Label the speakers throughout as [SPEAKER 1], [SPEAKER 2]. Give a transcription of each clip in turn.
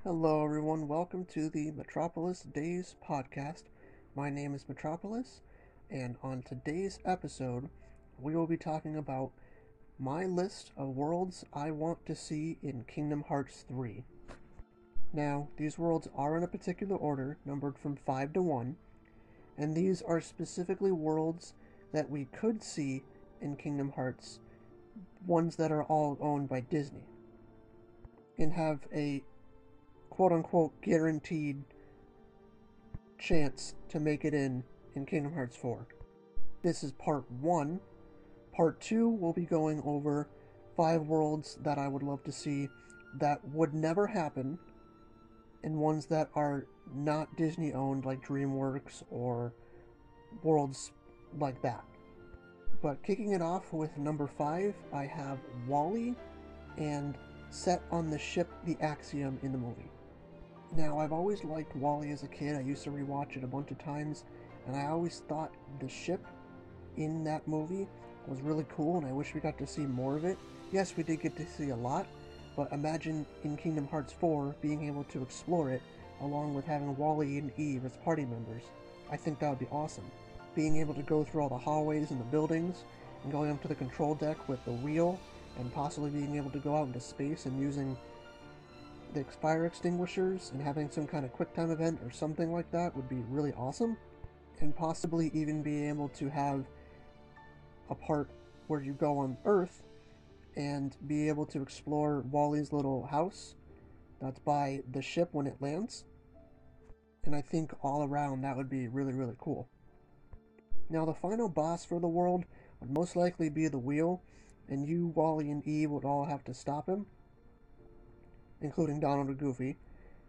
[SPEAKER 1] Hello, everyone. Welcome to the Metropolis Days podcast. My name is Metropolis, and on today's episode, we will be talking about my list of worlds I want to see in Kingdom Hearts 3. Now, these worlds are in a particular order, numbered from 5 to 1, and these are specifically worlds that we could see in Kingdom Hearts, ones that are all owned by Disney, and have a quote-unquote guaranteed chance to make it in Kingdom Hearts 4. This is part 1. Part 2 will be going over 5 worlds that I would love to see that would never happen, and ones that are not Disney owned, like DreamWorks or worlds like that. But kicking it off with number 5, I have WALL-E and set on the ship the Axiom in the movie. Now, I've always liked WALL-E as a kid. I used to rewatch it a bunch of times, and I always thought the ship in that movie was really cool, and I wish we got to see more of it. Yes, we did get to see a lot, but imagine in Kingdom Hearts 4 being able to explore it, along with having WALL-E and Eve as party members. I think that would be awesome. Being able to go through all the hallways and the buildings, and going up to the control deck with the wheel, and possibly being able to go out into space and using the fire extinguishers and having some kind of quick time event or something like that would be really awesome. And possibly even be able to have a part where you go on Earth and be able to explore WALL-E's little house that's by the ship when it lands. And I think all around that would be really, really cool. Now, the final boss for the world would most likely be the wheel, and you, WALL-E, and Eve would all have to stop him, including Donald and Goofy,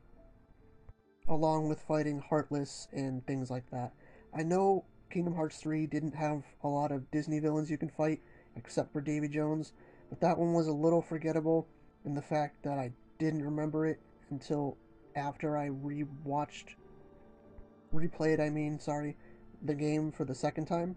[SPEAKER 1] along with fighting Heartless and things like that. I know Kingdom Hearts 3 didn't have a lot of Disney villains you can fight, except for Davy Jones, but that one was a little forgettable in the fact that I didn't remember it until after I replayed the game for the second time.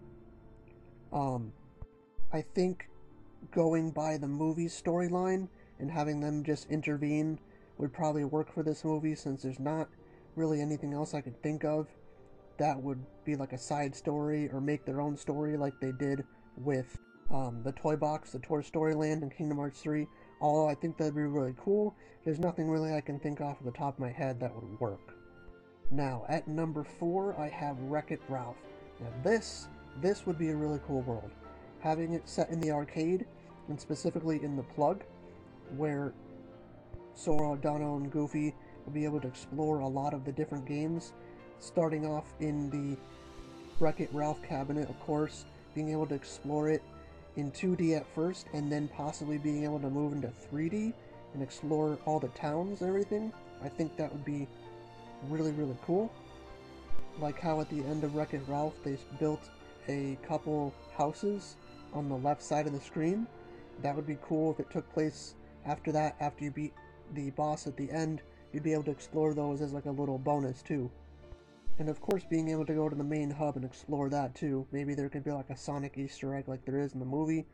[SPEAKER 1] I think going by the movie storyline and having them just intervene would probably work for this movie, since there's not really anything else I could think of that would be like a side story or make their own story like they did with the Toy Box, the Toy Story Land in Kingdom Hearts 3. Although I think that'd be really cool, there's nothing really I can think off of the top of my head that would work. Now, at number 4, I have Wreck-It Ralph. Now this would be a really cool world. Having it set in the arcade, and specifically in the Plug, where Sora, Donald, and Goofy will be able to explore a lot of the different games, starting off in the Wreck-It Ralph cabinet, of course, being able to explore it in 2D at first, and then possibly being able to move into 3D and explore all the towns and everything. I think that would be really, really cool. Like how at the end of Wreck-It Ralph they built a couple houses on the left side of the screen. That would be cool if it took place after that, after you beat the boss at the end. You'd be able to explore those as like a little bonus too. And of course, being able to go to the main hub and explore that too. Maybe there could be like a Sonic Easter egg like there is in the movie.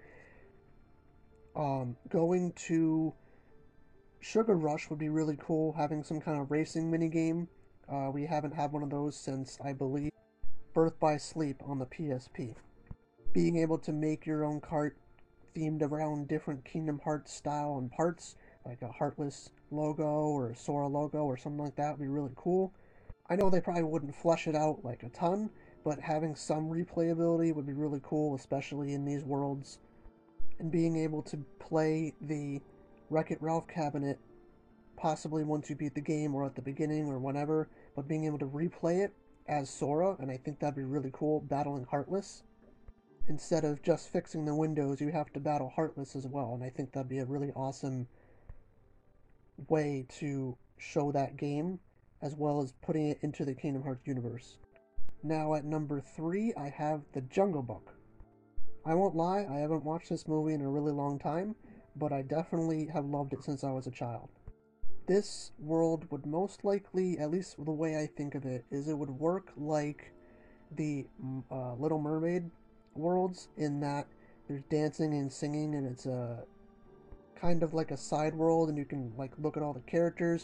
[SPEAKER 1] Going to Sugar Rush would be really cool, having some kind of racing minigame. We haven't had one of those since, I believe, Birth by Sleep on the PSP. Being able to make your own cart themed around different Kingdom Hearts style and parts, like a Heartless logo or a Sora logo or something like that would be really cool. I know they probably wouldn't flesh it out like a ton, but having some replayability would be really cool, especially in these worlds. And being able to play the Wreck-It Ralph cabinet, possibly once you beat the game or at the beginning or whenever, but being able to replay it as Sora, and I think that'd be really cool, battling Heartless. Instead of just fixing the windows, you have to battle Heartless as well, and I think that'd be a really awesome way to show that game, as well as putting it into the Kingdom Hearts universe. Now at number 3, I have The Jungle Book. I won't lie, I haven't watched this movie in a really long time, but I definitely have loved it since I was a child. This world would most likely, at least the way I think of it, is it would work like the Little Mermaid worlds, in that there's dancing and singing, and it's a kind of like a side world, and you can like look at all the characters,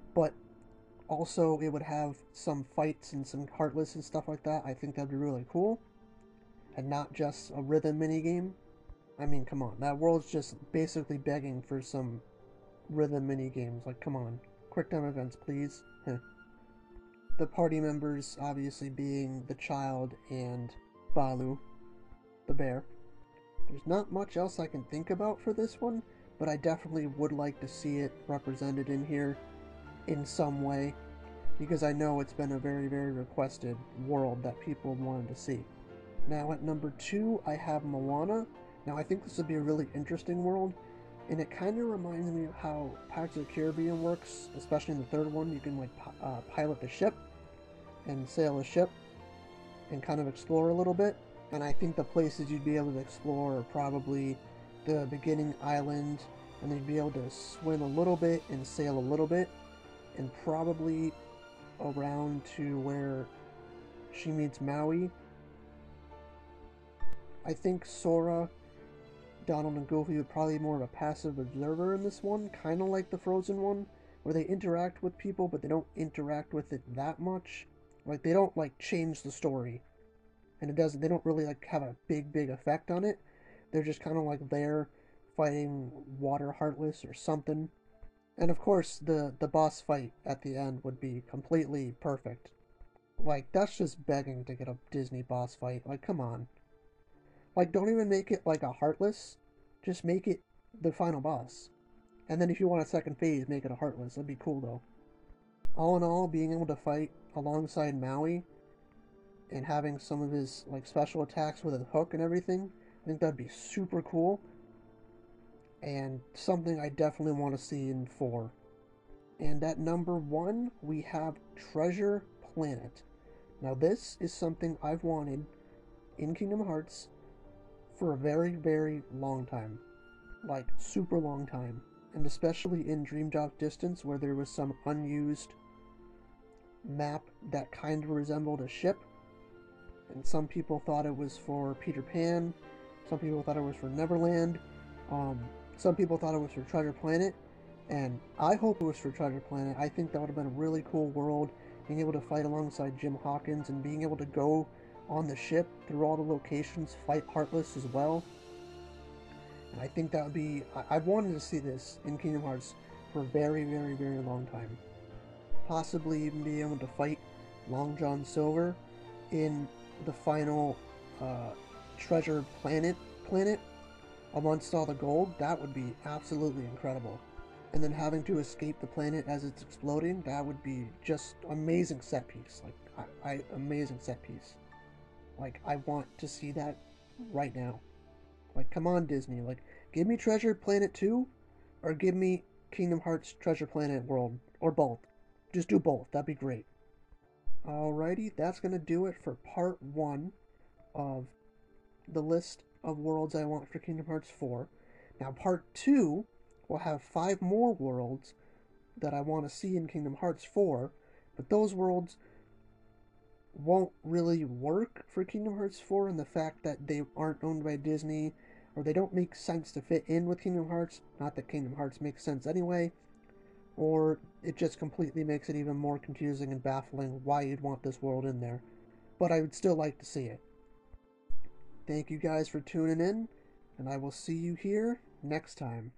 [SPEAKER 1] but also it would have some fights and some Heartless and stuff like that. I think that'd be really cool, and not just a rhythm minigame. I mean, come on, that world's just basically begging for some rhythm mini games. Like, come on, quick time events, please. The party members obviously being the child and Balu, the bear. There's not much else I can think about for this one, but I definitely would like to see it represented in here in some way, because I know it's been a very, very requested world that people wanted to see. Now at number 2, I have Moana. Now I think this would be a really interesting world, and it kind of reminds me of how Pirates of the Caribbean works, especially in the third one. You can like pilot the ship and sail a ship and kind of explore a little bit. And I think the places you'd be able to explore are probably the beginning island, and you'd be able to swim a little bit and sail a little bit, and probably around to where she meets Maui. I think Sora, Donald, and Goofy would probably be more of a passive observer in this one, kind of like the Frozen one, where they interact with people, but they don't interact with it that much. Like, they don't, like, change the story. And they don't really, like, have a big effect on it. They're just kind of, like, there fighting Water Heartless or something. And, of course, the boss fight at the end would be completely perfect. Like, that's just begging to get a Disney boss fight. Like, come on. Like, don't even make it, like, a Heartless. Just make it the final boss. And then if you want a second phase, make it a Heartless. That'd be cool, though. All in all, being able to fight alongside Maui and having some of his like special attacks with his hook and everything, I think that'd be super cool, and something I definitely want to see in 4. And at number 1, we have Treasure Planet. Now this is something I've wanted in Kingdom Hearts for a very, very long time. Like, super long time. And especially in Dream Drop Distance, where there was some unused map that kind of resembled a ship. And some people thought it was for Peter Pan. Some people thought it was for Neverland. Some people thought it was for Treasure Planet. And I hope it was for Treasure Planet. I think that would have been a really cool world. Being able to fight alongside Jim Hawkins and being able to go on the ship through all the locations, fight Heartless as well. And I think that would be... I've wanted to see this in Kingdom Hearts for a very, very, very long time. Possibly even be able to fight Long John Silver in the final Treasure Planet amongst all the gold. That would be absolutely incredible. And then having to escape the planet as it's exploding, that would be just amazing set piece. Like, amazing set piece. Like, I want to see that right now. Like, come on, Disney. Like, give me Treasure Planet 2, or give me Kingdom Hearts Treasure Planet World, or both. Just do both. That'd be great. Alrighty, that's going to do it for part 1 of the list of worlds I want for Kingdom Hearts 4. Now, part 2 will have 5 more worlds that I want to see in Kingdom Hearts 4, but those worlds won't really work for Kingdom Hearts 4 in the fact that they aren't owned by Disney, or they don't make sense to fit in with Kingdom Hearts. Not that Kingdom Hearts makes sense anyway, or it just completely makes it even more confusing and baffling why you'd want this world in there. But I would still like to see it. Thank you guys for tuning in, and I will see you here next time.